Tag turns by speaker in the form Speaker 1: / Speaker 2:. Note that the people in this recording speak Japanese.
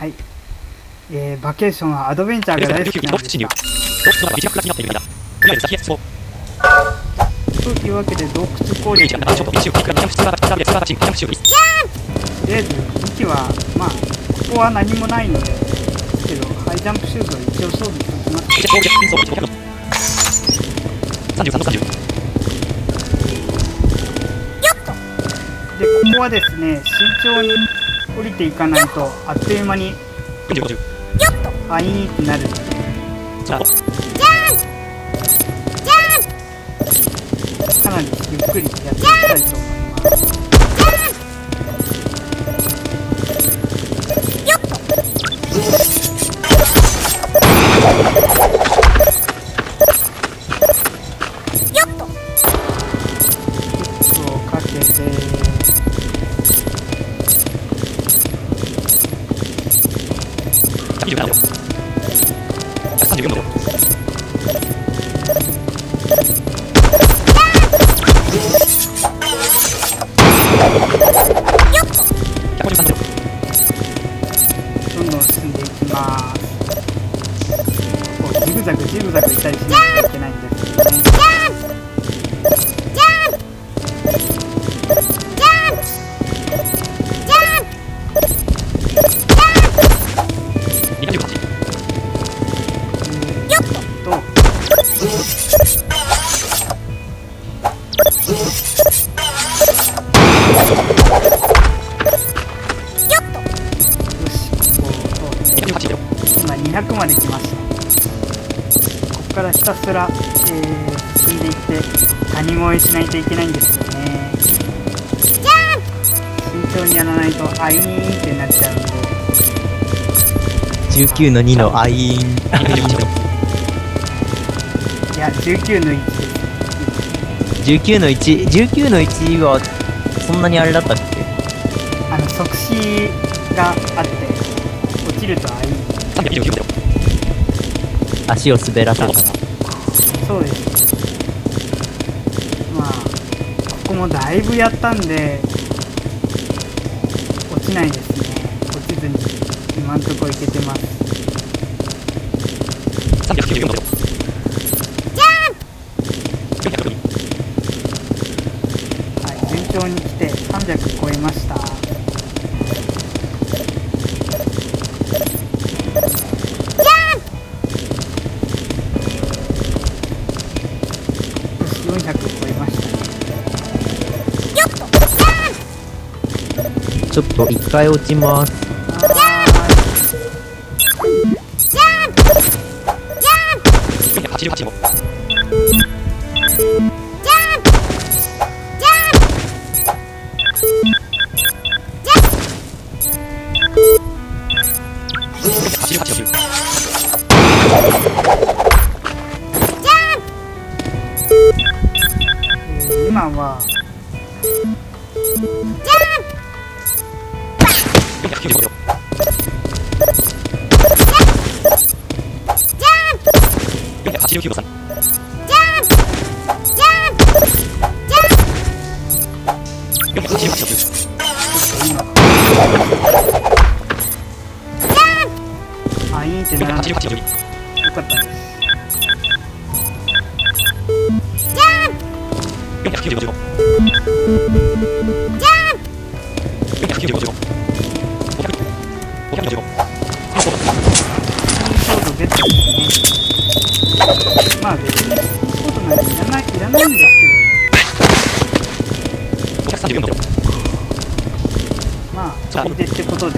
Speaker 1: はい。バケーションはアドベンチャーが大好きなんですが。というわけで洞窟攻略で、とりあえず武器はまあここは何もないのでけど、ハイジャンプシューズを一応装備しておきます。で、ここはですね、慎重に降りていかないとあっという間にアイーンってなるので、かなりゆっくりやっていきたいと思います。どんどん進んでいきます。ジグザグジグザグいったりしなきゃいけないんですよね。今200まで来ました。ここからひたすら、進んでいって谷越えしないといけないんですよね。慎重にやらないとアイーンってなっちゃうんで。
Speaker 2: 19の2のアイーン。
Speaker 1: いや、19の1です。
Speaker 2: 19の1、19の1はそんなにあれだったっけ？
Speaker 1: 即死があって落ちるとアイーン。
Speaker 2: 足を滑らせたら。
Speaker 1: そうです。まあここもだいぶやったんで落ちないですね。落ちずに今んとこいけてます。はい、順調に来て300超えました。
Speaker 2: ちょっと一回落ちます。
Speaker 1: 今はアイーンってならなくてよかったです。まあ別にそうとないといらないんですけどね。まあそれでってことで。